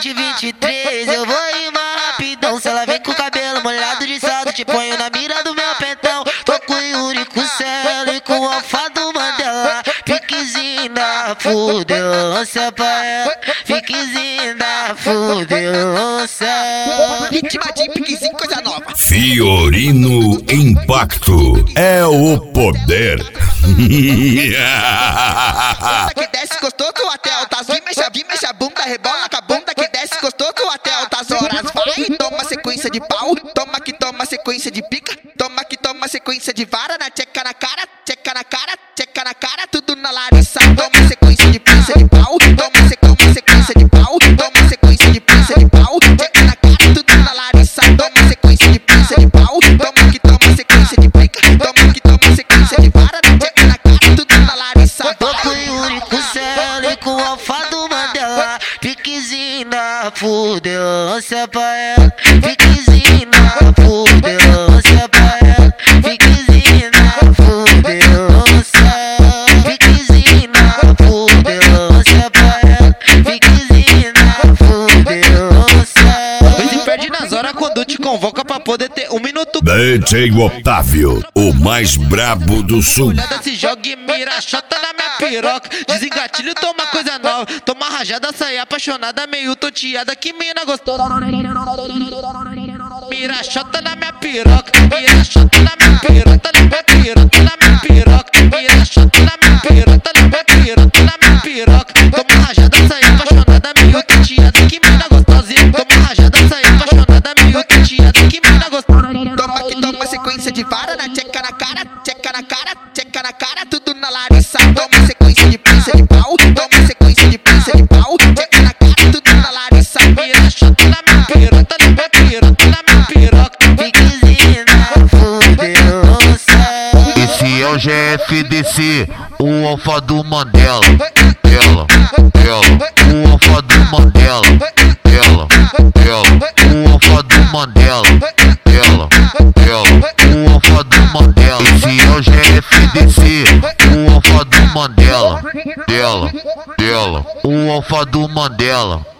de 23, eu vou rimar rapidão. Se ela vem com o cabelo molhado de salto, te ponho na mira do meu pentão. Tô com o Yuri, com o Celo e com o Alfa do Mandela. Piquezinho da fudelância pra ela, piquezinho da fudelância. Vítima de piquezinho, coisa nova. Fiorino Impacto é o poder. Bunda que desce gostoso até altas. Vi mexe a bunda, rebola com a bunda que desce gostoso até altas horas. Vai, toma sequência de pau, toma que toma sequência de pica, toma que toma sequência de vara, na tcheca na cara, tcheca na cara, tcheca na cara, tudo na Larissa. Toma sequência de pinça de pau, toma sequência de pau, toma sequência de pinça de pau, tcheca na cara, tudo na Larissa. Toma sequência de pinça de pau, toma que toma sequência de pica, toma que toma sequência de vara, na tcheca na cara, tudo na Larissa. Tô com o Yuri, com o Celo e com o Alfa do Mandela. Piquezinho da fudelância pra ela, piquezinho da fudelância pra ela, piquezinho da fudelância, piquezinho da fudelância pra ela, piquezinho da fudelância. Mas se perde nas horas quando te convoca pra poder ter um minuto. DJ Otávio, o mais brabo do sul. Olhada, se joga e mira, chota na minha piroca. Desengatilho, toma coisa nova. Toma rajada, sai apaixonada, meio toteada. Que mina gostosa. Mira, chota na minha piroca. Mira, chota na minha piroca. Na minha piroca, na minha piroca. Mira, chota na minha piroca. Na minha piroca, na minha piroca. Toma rajada, sai apaixonada, meio toteada. Que mina gostosa. Toma rajada, sai apaixonada, meio toteada. Que mina gostosa. Toma que toma sequência de vara, na tcheca na cara, tcheca na cara, tcheca na cara, tudo na Larissa. Toma sequência de pinça de pau, toma sequência de pinça de pau, tcheca na cara, tudo na Larissa. Mira, chota na minha piroca. Na minha piroca, na minha piroca. Piquezinho da fudelância. Esse é o GFDC, o Alfa do Mandela. Ela, o Alfa do Mandela. Ela, o Alfa do Mandela. Ela, o Alfa do Mandela. Esse é o GFDC, o Alfa do Mandela. Ela, o Alfa do Mandela.